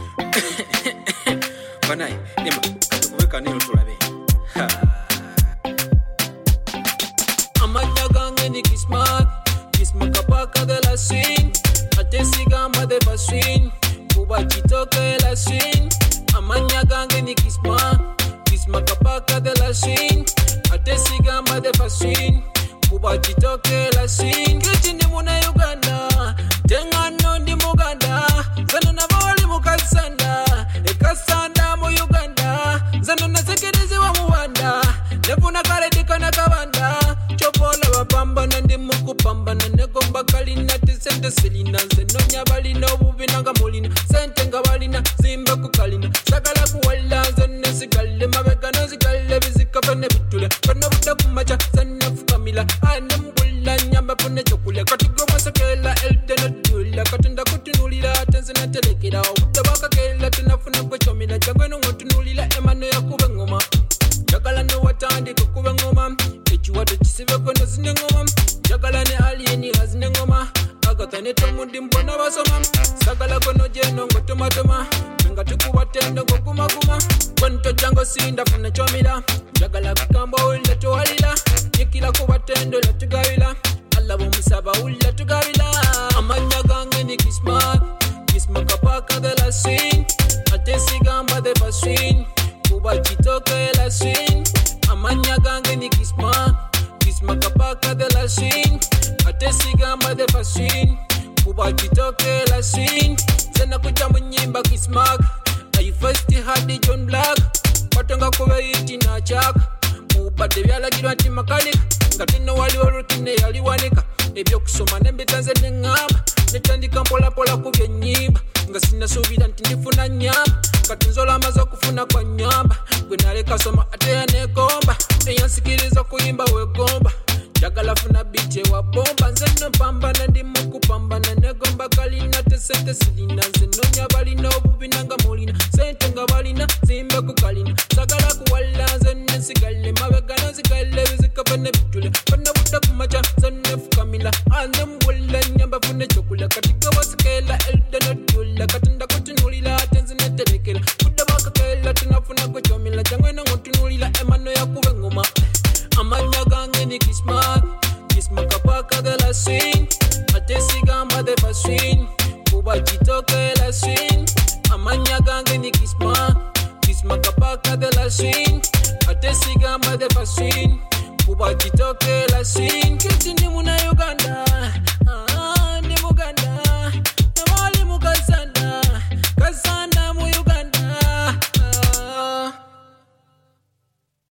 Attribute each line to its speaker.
Speaker 1: Banai, nema, katukuweka nilo tulabe.
Speaker 2: Amanya gange ni kismak kapaka de la swing. Atesi gamba de baswin, kuba chitoke la swing. Amanya gange ni kismak kapaka de la swing. Atesi gamba de baswin, kuba chitoke la swing. Kiti ndi muna Uganda, tenga no ndi Muganda. Zano na boli mukasanda, ekasanda mu Uganda. Zano na sekerezi wa Muwanda, nefuna kare dikana kabanda. Chopola wapambana ndi mukupambana, negomba kalina tisente silina. Zeno nyabalina ububinanga mulina, sente nga balina zimba kukalina. Sagala kuwala zene sigale, mabegano sigale bizikapane bitule. Kana buta kumacha zene fukamila, ane mbula nyamba pune chokule. Katigoma sakela eldena dula, katunda kutunulila tenzina telekira. Ubuta bakakela tunafuna kwechomila, chagweno ngotunulila emano ya kube ngoma. Jagala no watandi kukube ngoma, echiwato chisibe kono zine ngoma. Jagala ne alieni hazine ngoma, agatane tomundi mbona basoma. Sagala kono jeno ngotomatoma, nga tukubatendo ngokuma. Kwento jango sinda funa chomila, jagala kukamba ulle tuwalila. Nikila kubatendo la tugawila, alabo musaba ulle tugawila. Amanya gange ni kismak kapaka de la swing. Atesi gamba de baswin, kuba chitoke la swing. Amanya gange ni kismak kapaka de la swing. Atesi gamba de baswin, kuba chitoke la swing. Zena kujamu nyimba kismak, ayi first had the John Black. Patonga kuwe iti na chak, mubade vyala girwa ti mechanic. Ngatino wali warukine yali wanika, ebyo kusoma nembitanze nengamba. Netandika mpola kubye nyiba, nga sina subira ntifuna nyamba. Katunzola mazo kufuna kwa nyamba, gwenaleka soma ate ya negomba. Eyansikiriza kuyimba wegomba, jagala funa biche wa bomba. Nzeno pambana ndi mukupambana, negomba kalina te sente silina. Zeno nyabalina ububinanga mulina, sente nga balina zimbe kukalina. Sagala kuwala zene sigale, mabegano sigale bizikapane bitule. Kana buta kumacha zene fukamila, ande mbula nyamba fune chokula. Katika wasikela eldena dula, katunda kutunulila tenzine telekela. Kuda bakakela tunafuna kuchomila, jangwena ngotunulila emano ya kube ngoma. Amanya gange ni kismak kapaka de la swing. Atesi gamba de baswin, kuba chitoke la swing. Amanya gange ni kismak kapaka de la swing. Atesi gamba de baswin, kuba chitoke la swing. Kiti ndi muna Uganda,